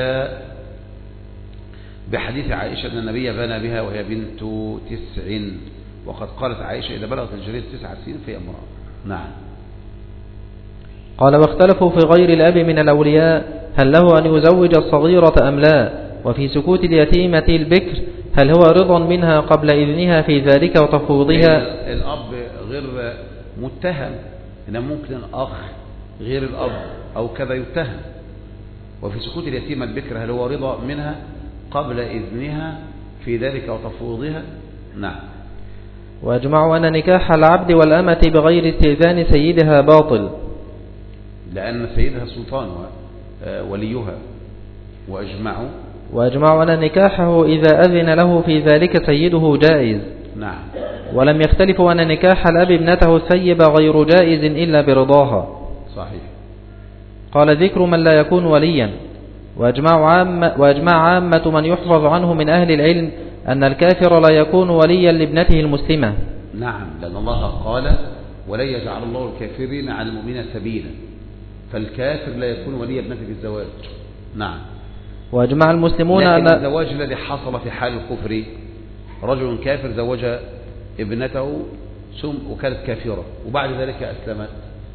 بحديث عائشة أن النبي بنى بها وهي بنت تسع، وقد قالت عائشة إذا بلغت الجرير تسع سنين فهي امرأة. نعم. قال واختلفوا في غير الأب من الأولياء هل له أن يزوج الصغيرة أم لا، وفي سكوت اليتيمة البكر هل هو رضا منها قبل إذنها في ذلك وتفويضها. الأب غير متهم، إنما ممكن الأخ غير الأب أو كذا يتهم. وفي سكوت اليتيمة البكر هل هو رضا منها قبل إذنها في ذلك وتفويضها. نعم. وأجمعوا أن نكاح العبد والأمة بغير استئذان سيدها باطل، لأن سيدها سلطانها وليها. وأجمعوا وأجمعوا أن نكاحه إذا أذن له في ذلك سيده جائز. نعم. ولم يختلفوا أن نكاح الأب ابنته الثيب غير جائز إلا برضاها. صحيح. قال ذكر من لا يكون وليا. وأجمع عامة, وأجمع عامة من يحفظ عنه من أهل العلم أن الكافر لا يكون وليا لابنته المسلمة. نعم، لأن الله قال ولن يجعل الله الكافرين على المؤمنين سبيلا، فالكافر لا يكون ولي ابنته في الزواج. نعم. وأجمع المسلمون لكن أن الزواج الذي حصل في حال الكفر، رجل كافر زوج ابنته ثم وكانت كافرة وبعد ذلك أسلمت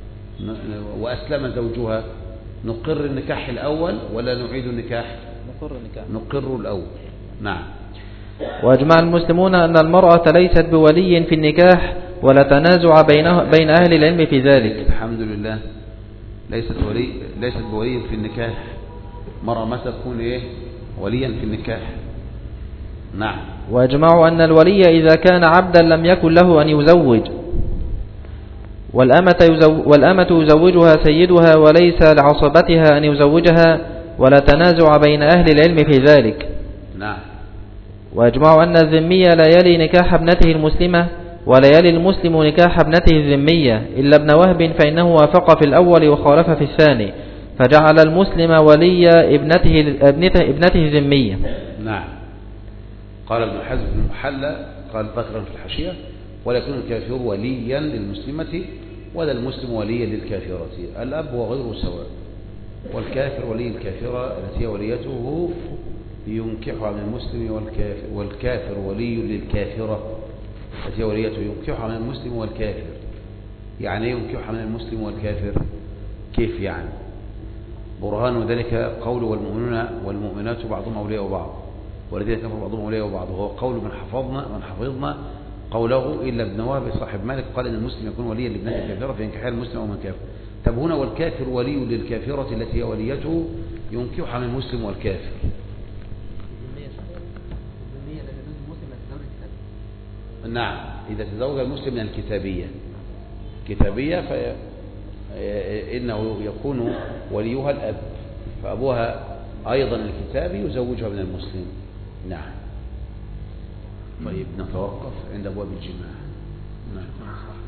وأسلم زوجها، نقر النكاح الأول ولا نعيد النكاح؟ نقر النكاح. نقر الأول. نعم. وأجمع المسلمون أن المرأة ليست بولي في النكاح ولا تنازع بينه بين أهل العلم في ذلك. الحمد لله. ليست ولي ليست بولي في النكاح. مرأة ما تكون إيه وليا في النكاح. نعم. وأجمعوا أن الولي إذا كان عبدا لم يكن له أن يزوج، والأمة, يزو والأمة يزوجها سيدها وليس لعصبتها أن يزوجها، ولا تنازع بين أهل العلم في ذلك. نعم. وأجمعوا أن الذمية لا يلي نكاح ابنته المسلمة ولا يلي المسلم نكاح ابنته الذمية إلا ابن وهب، فإنه وافق في الأول وخالف في الثاني، فجعل المسلم ولي ابنته, ابنته, ابنته الذمية. نعم. قال ابن حزم بن المحلى قال ذكرا في الحاشية ولا يكون الكافر وليا للمسلمة ولا المسلم وليا للكافرة، الأب وغيره سواء، والكافر ولي الكافرة التي وليته ينكحها من المسلم، والكافر, والكافر ولي للكافرة التي وليته ينكحها من المسلم والكافر. يعني ينكحها من المسلم والكافر كيف يعني؟ برهان ذلك قول والمؤمنون والمؤمنات بعضهم أولياء بعض والذين كفروا بعضهم أولياء بعض، وهو قول من حفظنا من حفظنا قوله إلا ابن وهب صاحب مالك قال إن المسلم يكون وليا لابنته الكافرة فينكحها المسلم أو من كافر. طب هنا والكافر ولي للكافرة التي هي وليته ينكحها من المسلم والكافر. نعم، إذا تزوج المسلم من الكتابية كتابية فإنه يكون وليها الأب، فأبوها أيضا الكتابي يزوجها من المسلم. نعم. طيب نتوقف عند أبواب الجماع. نعم.